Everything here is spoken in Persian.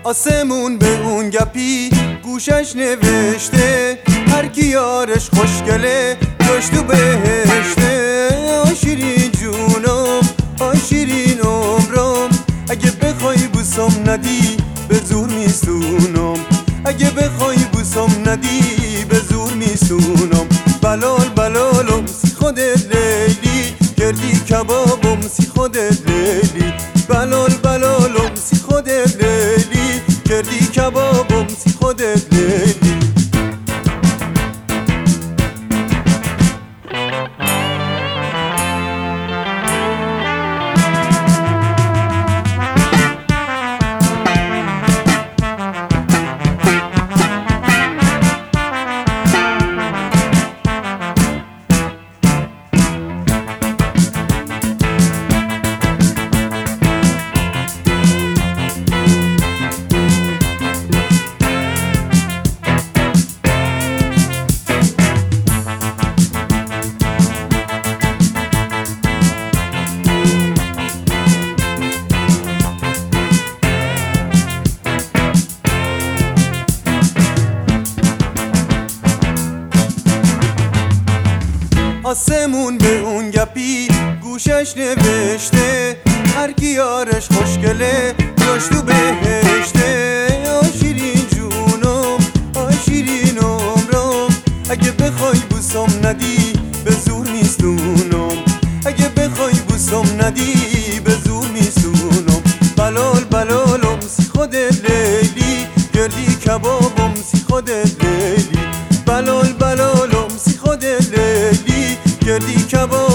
آسمون به اون گپی گوشش نوشته، هر کی یارش خوشگله جاش تو بهشته. آی شیرین جونم، آی شیرین عمرم، اگه بخوای بوسم ندی به زور میسونم، اگه بخوای بوسم ندی به زور میسونم. بلال بلالم سی خودت لیلی، کردی کبابم سی خودت لیلی. بلال بلالم سی خودت لیلی، کردی کبابم سی خودت لیلی. آسمون به اون گپی گوشش نوشته، هر کی یارش خوشگله جاش تو بهشته. آی شیرین جونم، آی شیرین عمرم، اگه بخوای بوسم ندی به زور میسونم، اگه بخوای بوسم ندی به زور میسونم. بلال بلالم سی خودت لیلی، گردی کبابم سی خودت لیلی. بلال بلالم سی خودت لیلی، کردی کباب